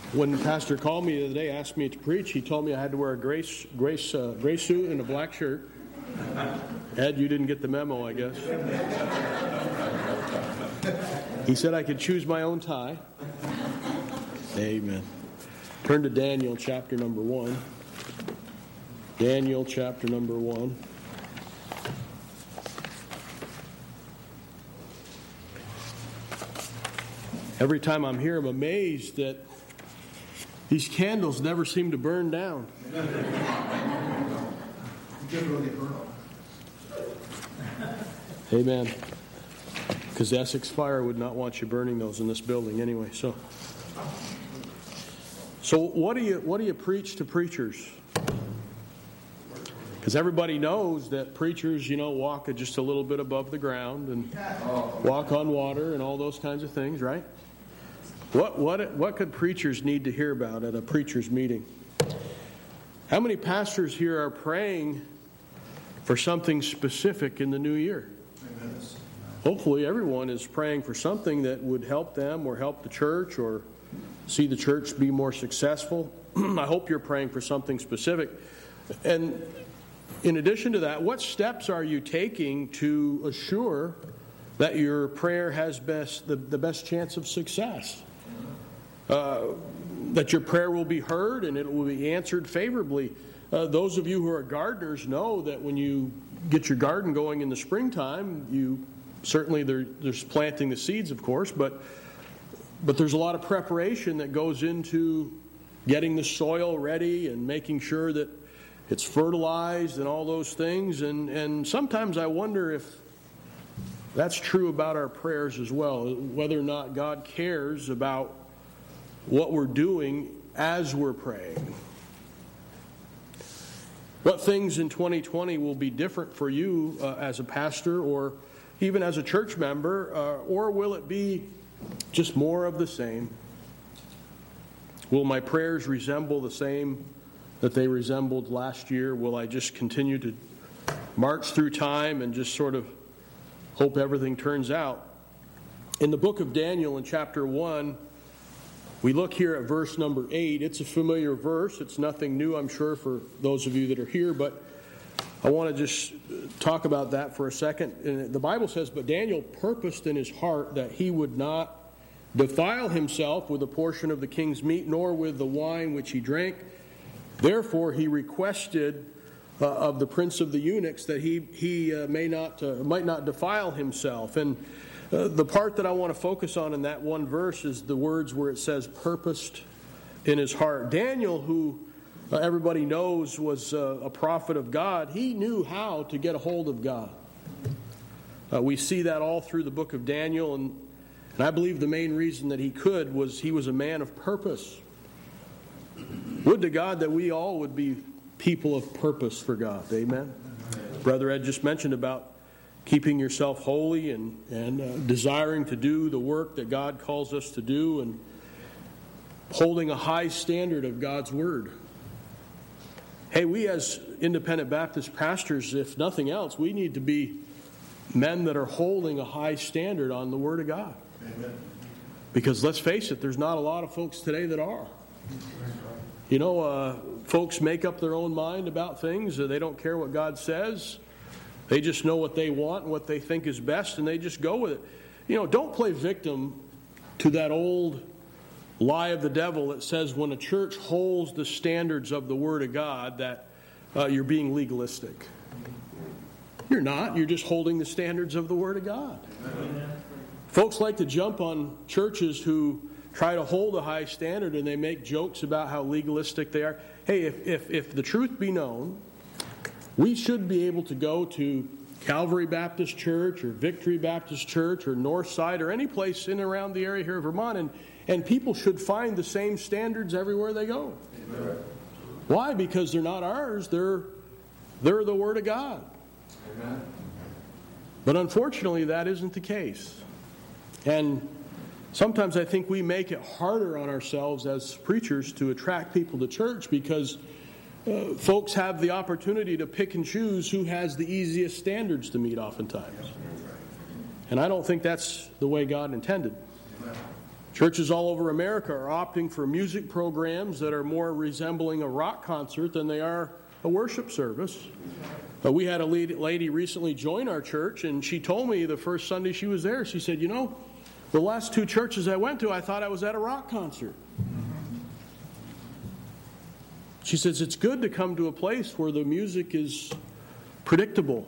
When the pastor called me the other day, asked me to preach, he told me I had to wear a gray suit and a black shirt. Ed, you didn't get the memo, I guess. He said I could choose my own tie. Amen. Turn to Daniel chapter number 1. Daniel chapter number 1. Every time I'm here, I'm amazed that these candles never seem to burn down. Amen. Because Essex Fire would not want you burning those in this building anyway. So what do you preach to preachers? Because everybody knows that preachers, walk just a little bit above the ground and walk on water and all those kinds of things, right? What could preachers need to hear about at a preacher's meeting? How many pastors here are praying for something specific in the new year? Amen. Hopefully everyone is praying for something that would help them or help the church or see the church be more successful. I hope you're praying for something specific. And in addition to that, what steps are you taking to assure that your prayer has the best chance of success? That your prayer will be heard and it will be answered favorably. Those of you who are gardeners know that when you get your garden going in the springtime, there's planting the seeds, of course, but there's a lot of preparation that goes into getting the soil ready and making sure that it's fertilized and all those things. And sometimes I wonder if that's true about our prayers as well, whether or not God cares about what we're doing as we're praying. What things in 2020 will be different for you as a pastor or even as a church member, or will it be just more of the same? Will my prayers resemble the same that they resembled last year? Will I just continue to march through time and just sort of hope everything turns out? In the book of Daniel in chapter 1, we look here at verse number 8. It's a familiar verse. It's nothing new, I'm sure, for those of you that are here, but I want to just talk about that for a second. And the Bible says, "But Daniel purposed in his heart that he would not defile himself with a portion of the king's meat, nor with the wine which he drank. Therefore he requested of the prince of the eunuchs that he might not defile himself." And the part that I want to focus on in that one verse is the words where it says, "purposed in his heart." Daniel, who everybody knows was a prophet of God, he knew how to get a hold of God. We see that all through the book of Daniel, and I believe the main reason that he could was he was a man of purpose. Would to God that we all would be people of purpose for God. Amen. Brother Ed just mentioned about keeping yourself holy and desiring to do the work that God calls us to do and holding a high standard of God's Word. Hey, we as independent Baptist pastors, if nothing else, we need to be men that are holding a high standard on the Word of God. Amen. Because let's face it, there's not a lot of folks today that are. Folks make up their own mind about things. They don't care what God says. They just know what they want and what they think is best, and they just go with it. Don't play victim to that old lie of the devil that says when a church holds the standards of the Word of God that you're being legalistic. You're not. You're just holding the standards of the Word of God. Amen. Folks like to jump on churches who try to hold a high standard and they make jokes about how legalistic they are. Hey, if the truth be known, we should be able to go to Calvary Baptist Church or Victory Baptist Church or Northside or any place in and around the area here of Vermont, and people should find the same standards everywhere they go. Amen. Why? Because they're not ours. They're the Word of God. Amen. But unfortunately, that isn't the case. And sometimes I think we make it harder on ourselves as preachers to attract people to church because folks have the opportunity to pick and choose who has the easiest standards to meet oftentimes. And I don't think that's the way God intended. Churches all over America are opting for music programs that are more resembling a rock concert than they are a worship service. We had a lady recently join our church, and she told me the first Sunday she was there, she said, the last 2 churches I went to, I thought I was at a rock concert. She says it's good to come to a place where the music is predictable.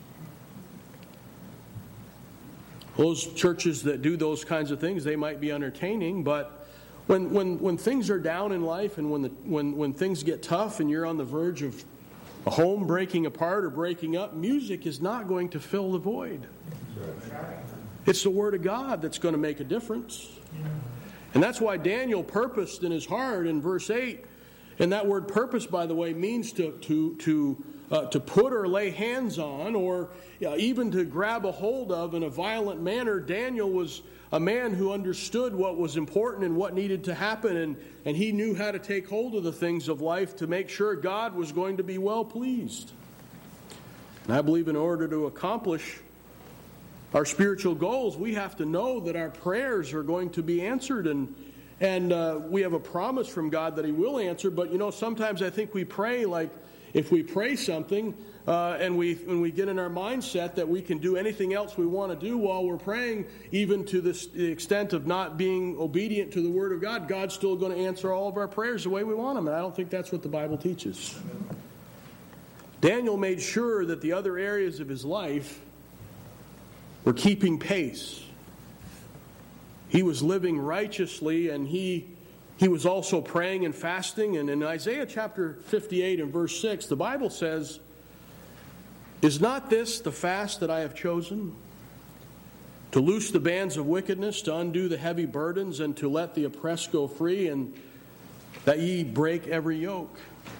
Those churches that do those kinds of things, they might be entertaining, but when things are down in life and when things get tough and you're on the verge of a home breaking apart or breaking up, music is not going to fill the void. It's the Word of God that's going to make a difference. And that's why Daniel purposed in his heart in verse 8, and that word purpose, by the way, means to put or lay hands on, or even to grab a hold of in a violent manner. Daniel was a man who understood what was important and what needed to happen, and he knew how to take hold of the things of life to make sure God was going to be well pleased. And I believe in order to accomplish our spiritual goals, we have to know that our prayers are going to be answered, and we have a promise from God that He will answer. But sometimes I think we pray like if we pray something and when we get in our mindset that we can do anything else we want to do while we're praying, even to the extent of not being obedient to the Word of God, God's still going to answer all of our prayers the way we want them. And I don't think that's what the Bible teaches. Daniel made sure that the other areas of his life were keeping pace. He was living righteously, and he was also praying and fasting. And in Isaiah chapter 58 and verse 6, the Bible says, "Is not this the fast that I have chosen? To loose the bands of wickedness, to undo the heavy burdens, and to let the oppressed go free, and that ye break every yoke."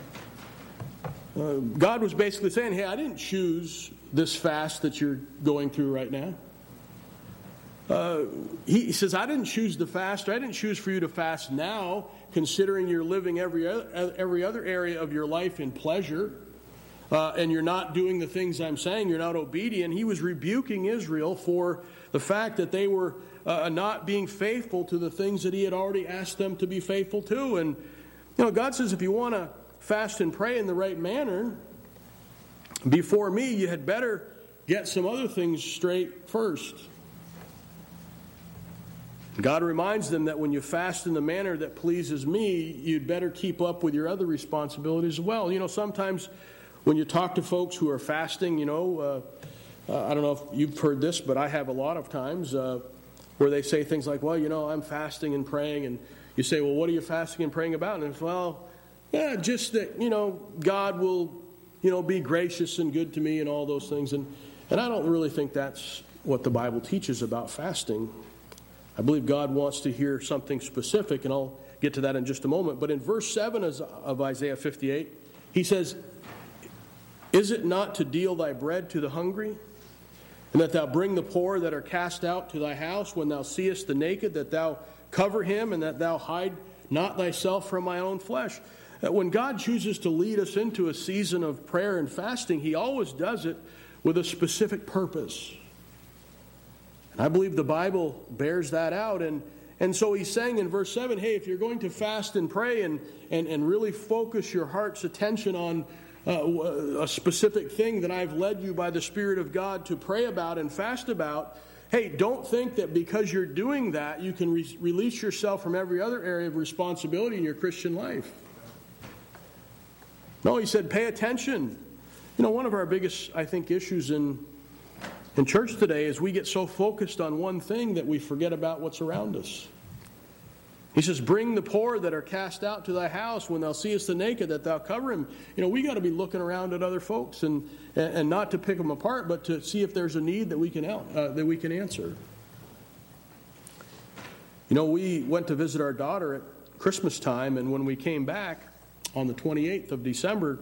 God was basically saying, hey, I didn't choose this fast that you're going through right now. He says, I didn't choose the fast. I didn't choose for you to fast now, considering you're living every other area of your life in pleasure, and you're not doing the things I'm saying. You're not obedient. He was rebuking Israel for the fact that they were not being faithful to the things that He had already asked them to be faithful to. And God says, if you want to fast and pray in the right manner before me, you had better get some other things straight first. God reminds them that when you fast in the manner that pleases me, you'd better keep up with your other responsibilities as well. sometimes when you talk to folks who are fasting, I don't know if you've heard this, but I have a lot of times where they say things like, well, I'm fasting and praying. And you say, well, what are you fasting and praying about? And it's, well, yeah, just that, God will, be gracious and good to me and all those things. And I don't really think that's what the Bible teaches about fasting. I believe God wants to hear something specific, and I'll get to that in just a moment. But in verse 7 of Isaiah 58, he says, "Is it not to deal thy bread to the hungry, and that thou bring the poor that are cast out to thy house, when thou seest the naked, that thou cover him, and that thou hide not thyself from my own flesh?" When God chooses to lead us into a season of prayer and fasting, He always does it with a specific purpose. And I believe the Bible bears that out. And so He's saying in verse 7, hey, if you're going to fast and pray and really focus your heart's attention on a specific thing that I've led you by the Spirit of God to pray about and fast about, hey, don't think that because you're doing that, you can release yourself from every other area of responsibility in your Christian life. No, He said, pay attention. One of our biggest, I think, issues in church today is we get so focused on one thing that we forget about what's around us. He says, bring the poor that are cast out to thy house, when thou seest the naked, that thou cover him. We got to be looking around at other folks and not to pick them apart, but to see if there's a need that we can answer. We went to visit our daughter at Christmas time, and when we came back on the 28th of December,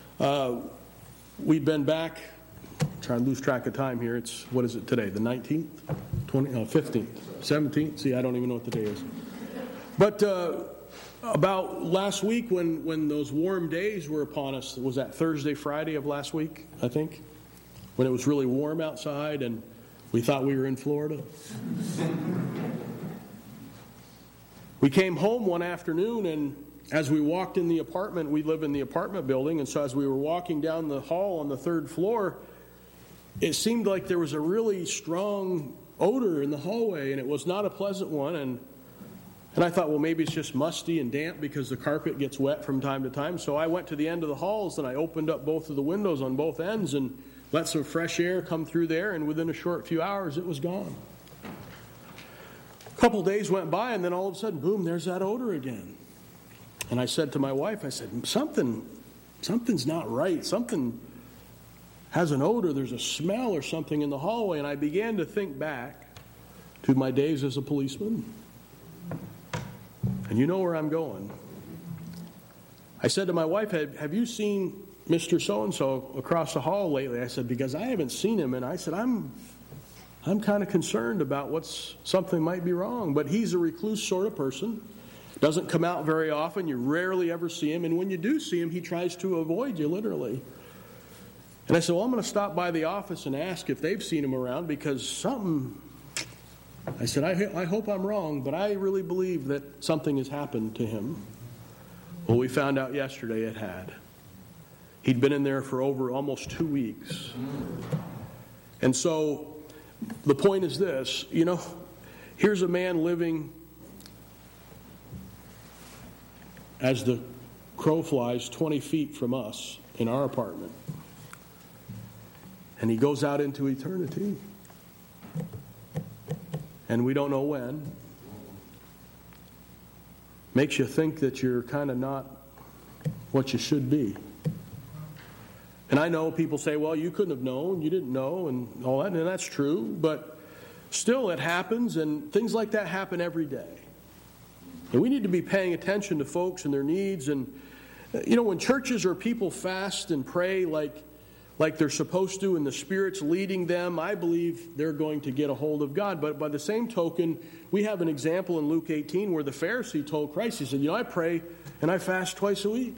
we'd been back. Trying to lose track of time here. What is it today? The 19th? 15th? 17th? See, I don't even know what the day is. But about last week when those warm days were upon us, was that Thursday, Friday of last week, I think? When it was really warm outside and we thought we were in Florida. We came home one afternoon, and as we walked in the apartment, we live in the apartment building, and so as we were walking down the hall on the third floor, it seemed like there was a really strong odor in the hallway, and it was not a pleasant one. And I thought, well, maybe it's just musty and damp because the carpet gets wet from time to time. So I went to the end of the halls, and I opened up both of the windows on both ends and let some fresh air come through there, and within a short few hours, it was gone. A couple days went by, and then all of a sudden, boom, there's that odor again. And I said to my wife, I said, something's not right. Something has an odor. There's a smell or something in the hallway. And I began to think back to my days as a policeman. And you know where I'm going. I said to my wife, have you seen Mr. So-and-so across the hall lately? I said, because I haven't seen him. And I said, I'm kind of concerned about something might be wrong. But he's a recluse sort of person. Doesn't come out very often. You rarely ever see him. And when you do see him, he tries to avoid you, literally. And I said, well, I'm going to stop by the office and ask if they've seen him around, because I said, I hope I'm wrong, but I really believe that something has happened to him. Well, we found out yesterday it had. He'd been in there for over almost 2 weeks. And so the point is this, here's a man living, as the crow flies, 20 feet from us in our apartment. And he goes out into eternity. And we don't know when. Makes you think that you're kind of not what you should be. And I know people say, well, you couldn't have known, you didn't know, and all that, and that's true, but still it happens, and things like that happen every day. And we need to be paying attention to folks and their needs. And, when churches or people fast and pray like they're supposed to, and the Spirit's leading them, I believe they're going to get a hold of God. But by the same token, we have an example in Luke 18 where the Pharisee told Christ, he said, I pray and I fast twice a week.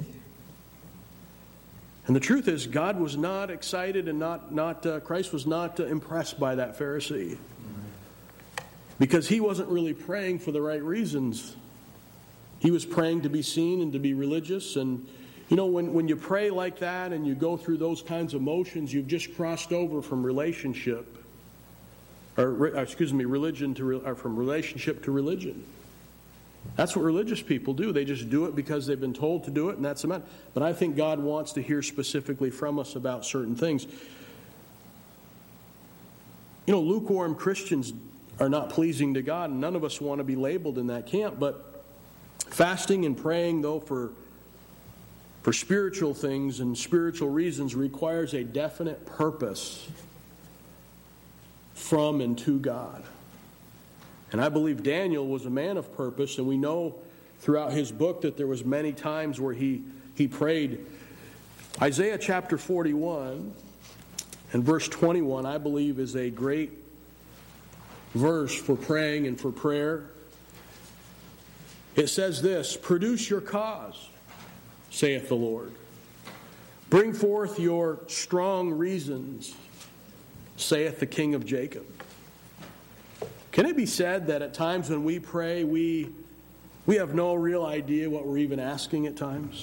And the truth is, God was not excited, and Christ was not impressed by that Pharisee, because he wasn't really praying for the right reasons. He was praying to be seen and to be religious. And when you pray like that and you go through those kinds of motions, you've just crossed over from religion from relationship to religion. That's what religious people do. They just do it because they've been told to do it, and that's the matter. But I think God wants to hear specifically from us about certain things. Lukewarm Christians are not pleasing to God, and none of us want to be labeled in that camp. But fasting and praying, though, for spiritual things and spiritual reasons requires a definite purpose from and to God. And I believe Daniel was a man of purpose, and we know throughout his book that there was many times where he prayed. Isaiah chapter 41 and verse 21, I believe, is a great verse for praying and for prayer. It says this, "Produce your cause, saith the Lord. Bring forth your strong reasons, saith the King of Jacob." Can it be said that at times when we pray, we have no real idea what we're even asking at times?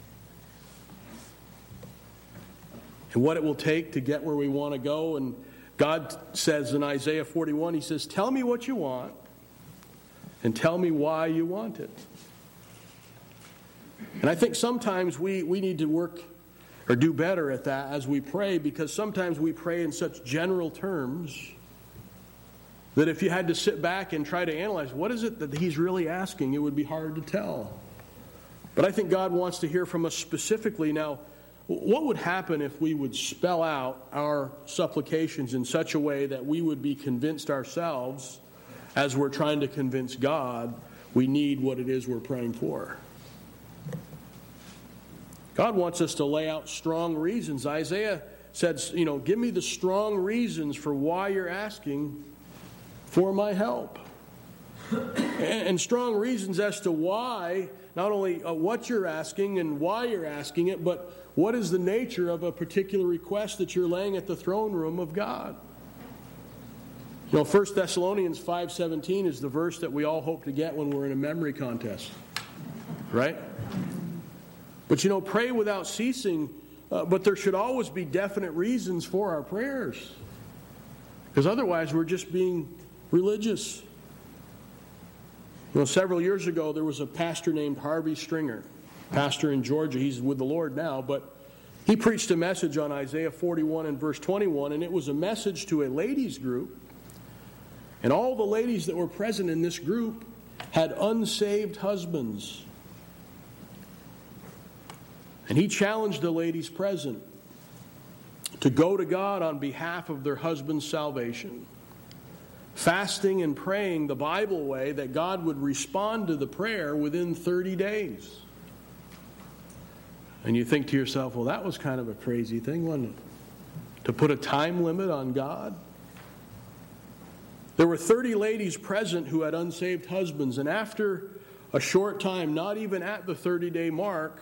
And what it will take to get where we want to go. And God says in Isaiah 41, He says, "Tell me what you want, and tell me why you want it." And I think sometimes we need to work or do better at that as we pray, because sometimes we pray in such general terms that if you had to sit back and try to analyze what is it that He's really asking, it would be hard to tell. But I think God wants to hear from us specifically. Now, what would happen if we would spell out our supplications in such a way that we would be convinced ourselves, as we're trying to convince God, we need what it is we're praying for? God wants us to lay out strong reasons. Isaiah said, give me the strong reasons for why you're asking for my help. And strong reasons as to why, not only what you're asking and why you're asking it, but what is the nature of a particular request that you're laying at the throne room of God. You know, 1 Thessalonians 5:17 is the verse that we all hope to get when we're in a memory contest. Right? But you know, pray without ceasing, but there should always be definite reasons for our prayers. Because otherwise we're just being religious. You know, several years ago there was a pastor named Harvey Stringer, pastor in Georgia. He's with the Lord now, but he preached a message on Isaiah 41 and verse 21, and it was a message to a ladies group. And all the ladies that were present in this group had unsaved husbands. And he challenged the ladies present to go to God on behalf of their husband's salvation, fasting and praying the Bible way that God would respond to the prayer within 30 days. And you think to yourself, well, that was kind of a crazy thing, wasn't it? To put a time limit on God? There were 30 ladies present who had unsaved husbands, and after a short time, not even at the 30-day mark,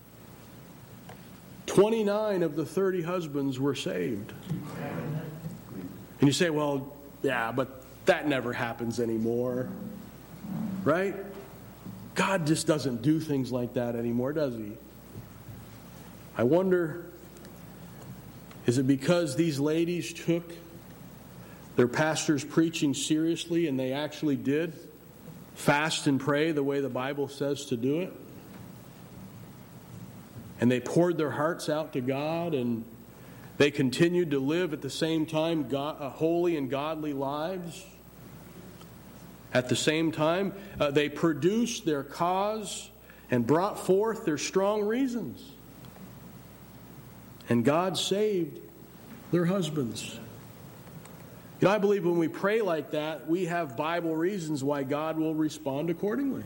29 of the 30 husbands were saved. And you say, well, yeah, but that never happens anymore. Right? God just doesn't do things like that anymore, does He? I wonder, is it because these ladies took their pastor's preaching seriously and they actually did fast and pray the way the Bible says to do it? And they poured their hearts out to God, and they continued to live at the same time holy and godly lives. At the same time, they produced their cause and brought forth their strong reasons. And God saved their husbands. You know, I believe when we pray like that, we have Bible reasons why God will respond accordingly.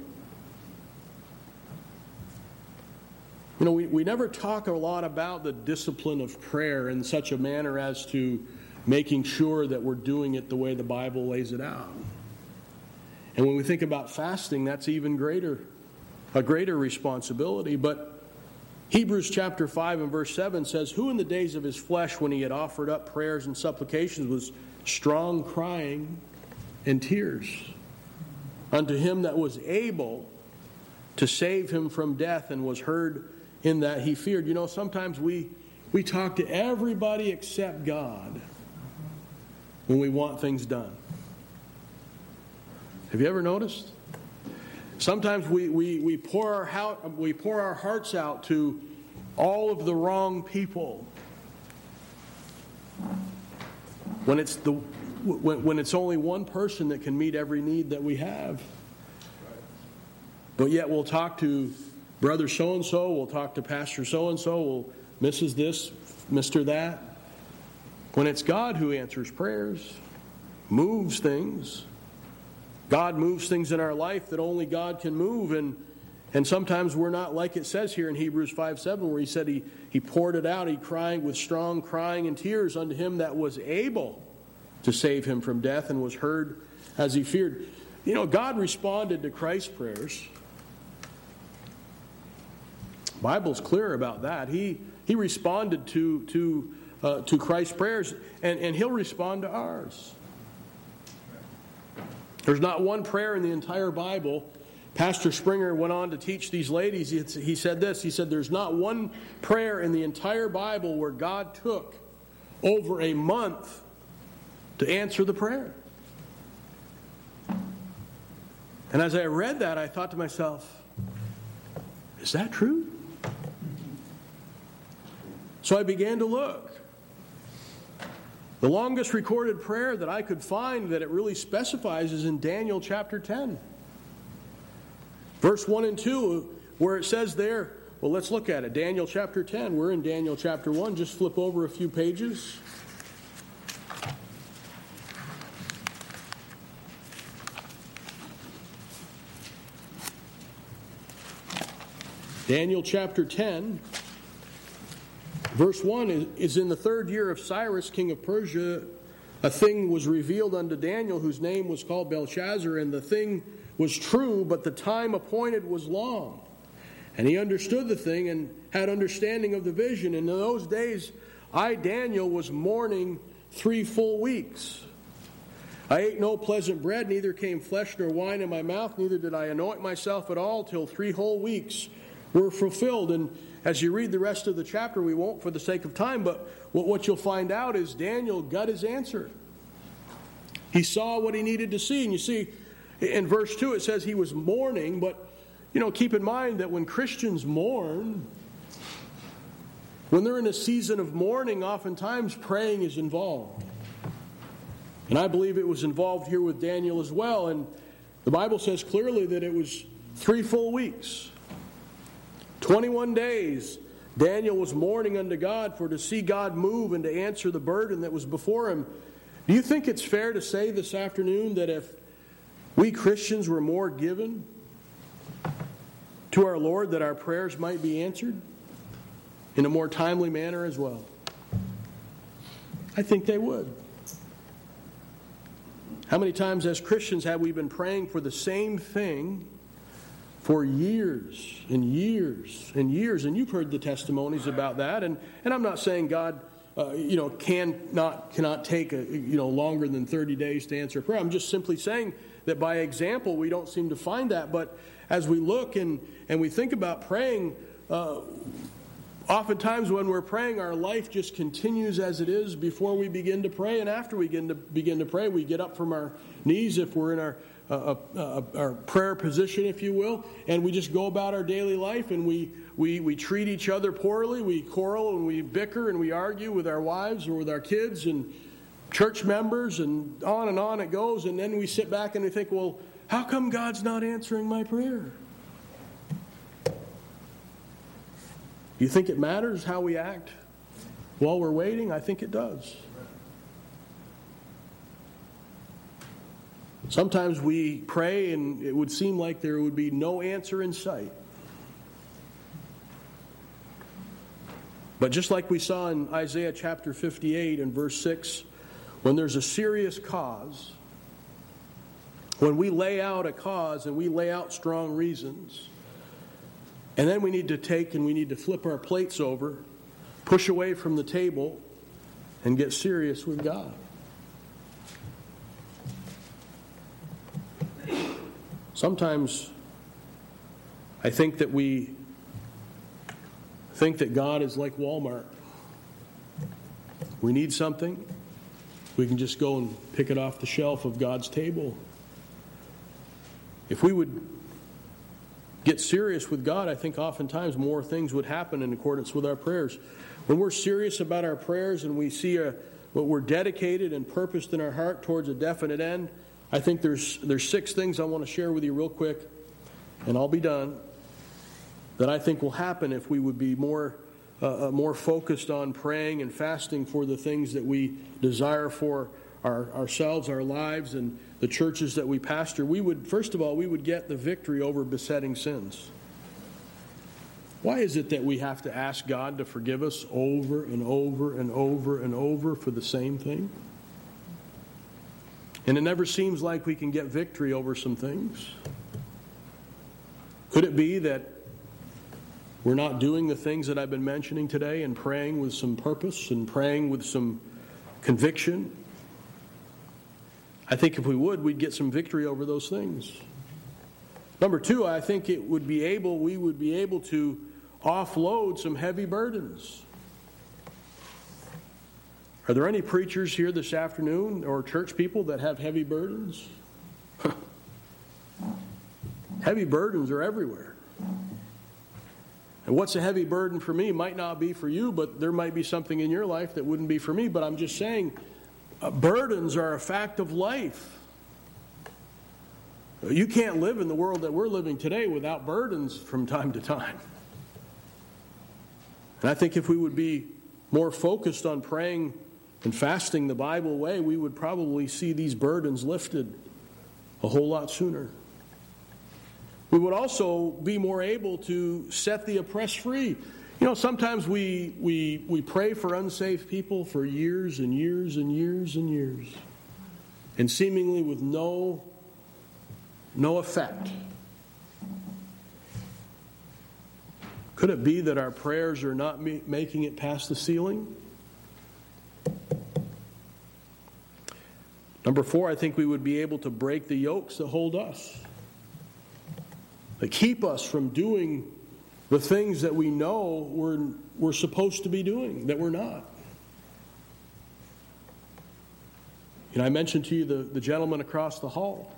You know, we never talk a lot about the discipline of prayer in such a manner as to making sure that we're doing it the way the Bible lays it out. And when we think about fasting, that's even a greater responsibility. But Hebrews chapter 5 and verse 7 says, "Who in the days of his flesh, when he had offered up prayers and supplications, was strong crying and tears unto him that was able to save him from death, and was heard in that he feared." You know, sometimes we talk to everybody except God when we want things done. Have you ever noticed? Sometimes we pour our hearts out to all of the wrong people when it's only one person that can meet every need that we have. But yet we'll talk to brother so-and-so, we'll talk to pastor so-and-so, we'll Mrs. this, Mr. that. When it's God who answers prayers, moves things. God moves things in our life that only God can move. And sometimes we're not like it says here in Hebrews 5:7, where he said he poured it out, he crying with strong crying and tears unto him that was able to save him from death, and was heard as he feared. You know, God responded to Christ's prayers. The Bible's clear about that. He responded to Christ's prayers, and He'll respond to ours. There's not one prayer in the entire Bible. Pastor Springer went on to teach these ladies. He said this. He said, there's not one prayer in the entire Bible where God took over a month to answer the prayer. And as I read that, I thought to myself, is that true? So I began to look. The longest recorded prayer that I could find that it really specifies is in Daniel chapter 10. Verse 1 and 2, where it says there, well, let's look at it. Daniel chapter 10. We're in Daniel chapter 1. Just flip over a few pages. Daniel chapter 10. Verse 1 is in the 3rd year of Cyrus, king of Persia, a thing was revealed unto Daniel, whose name was called Belshazzar, and the thing was true, but the time appointed was long. And he understood the thing and had understanding of the vision. And in those days, I, Daniel, was mourning 3 full weeks. I ate no pleasant bread, neither came flesh nor wine in my mouth, neither did I anoint myself at all till 3 whole weeks were fulfilled. And as you read the rest of the chapter, we won't for the sake of time, but what you'll find out is Daniel got his answer. He saw what he needed to see. And you see, in verse 2 it says he was mourning, but keep in mind that when Christians mourn, when they're in a season of mourning, oftentimes praying is involved. And I believe it was involved here with Daniel as well. And the Bible says clearly that it was 3 full weeks. 21 days Daniel was mourning unto God for to see God move and to answer the burden that was before him. Do you think it's fair to say this afternoon that if we Christians were more given to our Lord, that our prayers might be answered in a more timely manner as well? I think they would. How many times as Christians have we been praying for the same thing for years and years and years? And you've heard the testimonies about that. And I'm not saying God, cannot take longer than 30 days to answer prayer. I'm just simply saying that by example we don't seem to find that. But as we look and we think about praying, oftentimes when we're praying, our life just continues as it is before we begin to pray. And after we begin to pray, we get up from our knees if we're in our prayer position, if you will, and we just go about our daily life, and we treat each other poorly. We quarrel and we bicker and we argue with our wives or with our kids and church members, and on it goes. And then we sit back and we think, well, how come God's not answering my prayer? Do you think it matters how we act while we're waiting? I think it does. Sometimes we pray and it would seem like there would be no answer in sight. But just like we saw in Isaiah chapter 58 and verse 6, when there's a serious cause, when we lay out a cause and we lay out strong reasons, and then we need to flip our plates over, push away from the table, and get serious with God. Sometimes I think that we think that God is like Walmart. We need something, we can just go and pick it off the shelf of God's table. If we would get serious with God, I think oftentimes more things would happen in accordance with our prayers. When we're serious about our prayers and we see what we're dedicated and purposed in our heart towards a definite end, I think there's 6 things I want to share with you real quick, and I'll be done, that I think will happen if we would be more focused on praying and fasting for the things that we desire for ourselves, our lives, and the churches that we pastor. First of all, we would get the victory over besetting sins. Why is it that we have to ask God to forgive us over and over and over and over for the same thing? And it never seems like we can get victory over some things. Could it be that we're not doing the things that I've been mentioning today and praying with some purpose and praying with some conviction? I think if we would, we'd get some victory over those things. Number 2, I think we would be able to offload some heavy burdens. Are there any preachers here this afternoon or church people that have heavy burdens? Heavy burdens are everywhere. And what's a heavy burden for me might not be for you, but there might be something in your life that wouldn't be for me. But I'm just saying, burdens are a fact of life. You can't live in the world that we're living today without burdens from time to time. And I think if we would be more focused on praying and fasting the Bible way, we would probably see these burdens lifted a whole lot sooner. We would also be more able to set the oppressed free. Sometimes we pray for unsaved people for years and years and years and years, and seemingly with no effect. Could it be that our prayers are not making it past the ceiling? Number 4, I think we would be able to break the yokes that hold us, that keep us from doing the things that we know we're supposed to be doing, that we're not. And I mentioned to you the gentleman across the hall.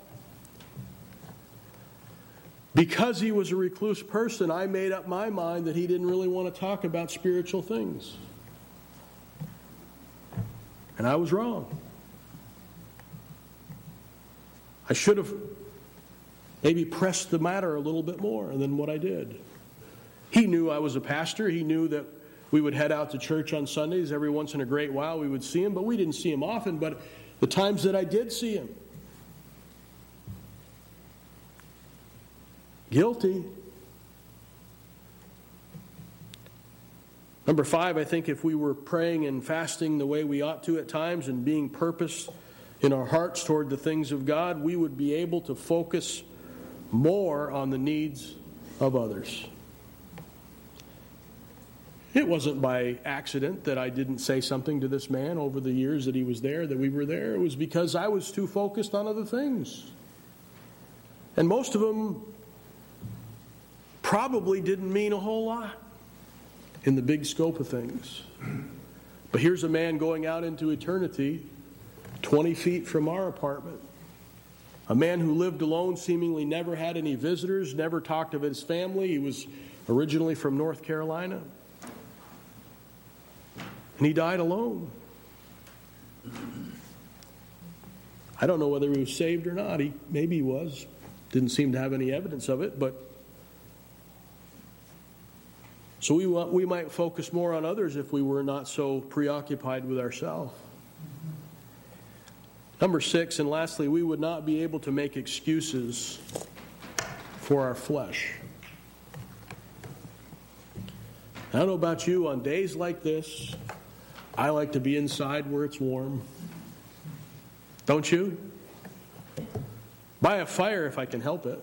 Because he was a recluse person, I made up my mind that he didn't really want to talk about spiritual things. And I was wrong. I should have maybe pressed the matter a little bit more than what I did. He knew I was a pastor. He knew that we would head out to church on Sundays. Every once in a great while we would see him, but we didn't see him often. But the times that I did see him, guilty. Number 5, I think if we were praying and fasting the way we ought to at times and being purpose in our hearts toward the things of God, we would be able to focus more on the needs of others. It wasn't by accident that I didn't say something to this man over the years that he was there, that we were there. It was because I was too focused on other things. And most of them probably didn't mean a whole lot in the big scope of things. But here's a man going out into eternity 20 feet from our apartment. A man who lived alone, seemingly never had any visitors, never talked of his family. He was originally from North Carolina. And he died alone. I don't know whether he was saved or not. Maybe he was. Didn't seem to have any evidence of it, but so we might focus more on others if we were not so preoccupied with ourselves. Number 6, and lastly, we would not be able to make excuses for our flesh. I don't know about you, on days like this, I like to be inside where it's warm. Don't you? By a fire if I can help it.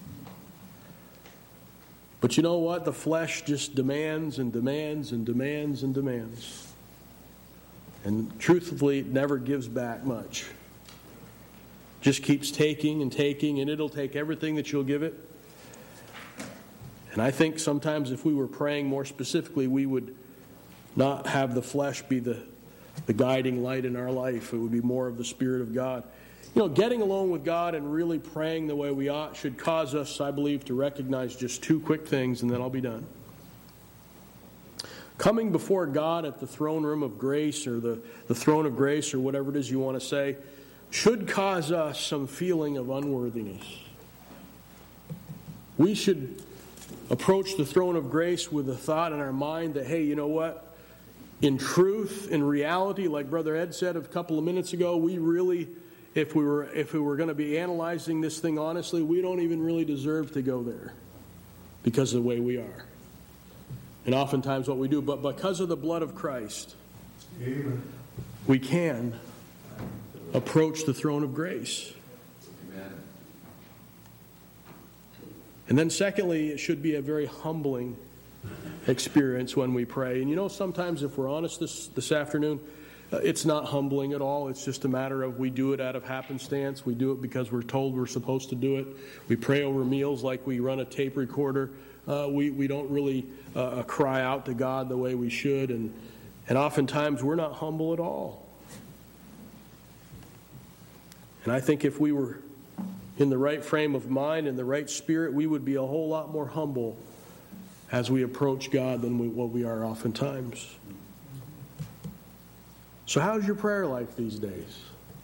But you know what? The flesh just demands and demands and demands and demands. And truthfully, it never gives back much. Just keeps taking and taking, and it'll take everything that you'll give it. And I think sometimes if we were praying more specifically, we would not have the flesh be the guiding light in our life. It would be more of the Spirit of God. You know, getting alone with God and really praying the way we ought should cause us, I believe, to recognize just 2 quick things, and then I'll be done. Coming before God at the throne room of grace, or the throne of grace, or whatever it is you want to say, should cause us some feeling of unworthiness. We should approach the throne of grace with a thought in our mind that, hey, you know what? In truth, in reality, like Brother Ed said a couple of minutes ago, we really, if we were going to be analyzing this thing honestly, we don't even really deserve to go there because of the way we are. And oftentimes what we do, but because of the blood of Christ, Amen, we can approach the throne of grace. Amen. And then secondly, it should be a very humbling experience when we pray. And you know, sometimes if we're honest this afternoon, it's not humbling at all. It's just a matter of we do it out of happenstance. We do it because we're told we're supposed to do it. We pray over meals like we run a tape recorder. We don't really cry out to God the way we should. And oftentimes we're not humble at all. And I think if we were in the right frame of mind and the right spirit, we would be a whole lot more humble as we approach God than what we are oftentimes. So how's your prayer life these days?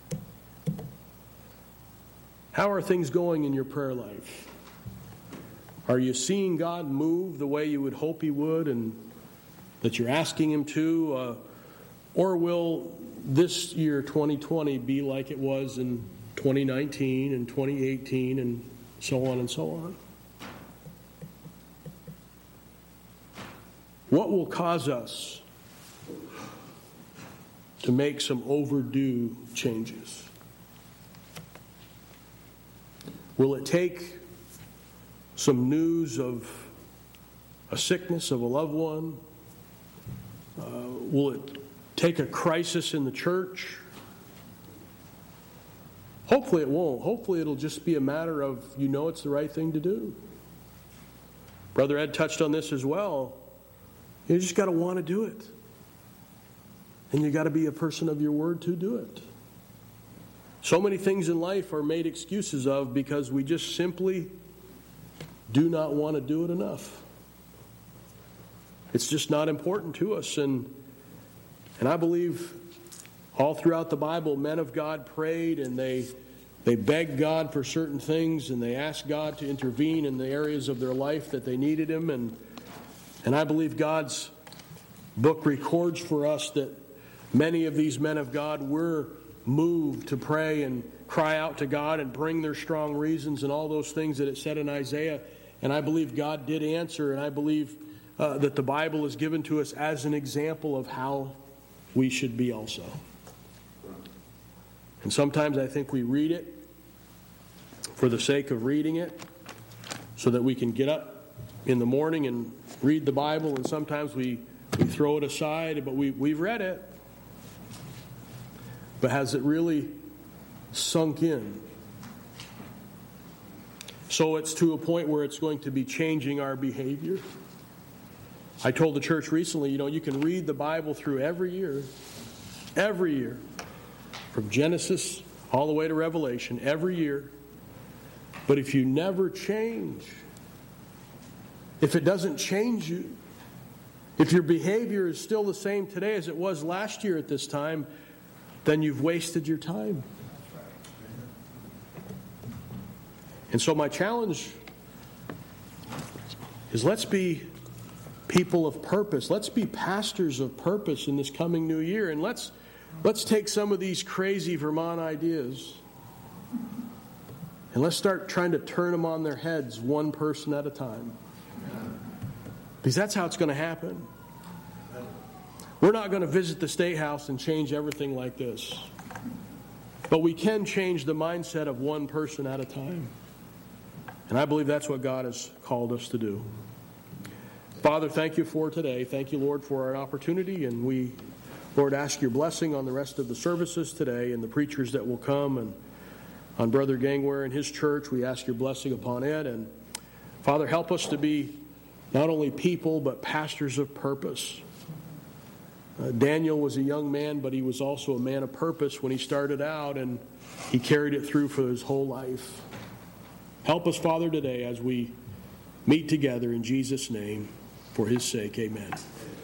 How are things going in your prayer life? Are you seeing God move the way you would hope He would and that you're asking Him to? Or will this year, 2020, be like it was in 2019 and 2018 and so on and so on? What will cause us to make some overdue changes? Will it take some news of a sickness of a loved one? Will it take a crisis in the church? Hopefully it won't. Hopefully it'll just be a matter of it's the right thing to do. Brother Ed touched on this as well. You just got to want to do it. And you got to be a person of your word to do it. So many things in life are made excuses of because we just simply do not want to do it enough. It's just not important to us. And I believe all throughout the Bible, men of God prayed and they begged God for certain things and they asked God to intervene in the areas of their life that they needed Him. And I believe God's book records for us that many of these men of God were moved to pray and cry out to God and bring their strong reasons and all those things that it said in Isaiah. And I believe God did answer, and I believe that the Bible is given to us as an example of how we should be also. And sometimes I think we read it for the sake of reading it so that we can get up in the morning and read the Bible, and sometimes we throw it aside, but we've read it. But has it really sunk in? So it's to a point where it's going to be changing our behavior. I told the church recently, you can read the Bible through every year, from Genesis all the way to Revelation, every year. But if you never change, if it doesn't change you, if your behavior is still the same today as it was last year at this time, then you've wasted your time. And so my challenge is, let's be people of purpose. Let's be pastors of purpose in this coming new year. And let's take some of these crazy Vermont ideas and let's start trying to turn them on their heads one person at a time. Because that's how it's going to happen. We're not going to visit the State House and change everything like this. But we can change the mindset of one person at a time. And I believe that's what God has called us to do. Father, thank you for today. Thank you, Lord, for our opportunity. And we, Lord, ask your blessing on the rest of the services today and the preachers that will come, and on Brother Gangware and his church. We ask your blessing upon it. And Father, help us to be not only people, but pastors of purpose. Daniel was a young man, but he was also a man of purpose when he started out, and he carried it through for his whole life. Help us, Father, today as we meet together in Jesus' name. For his sake, amen.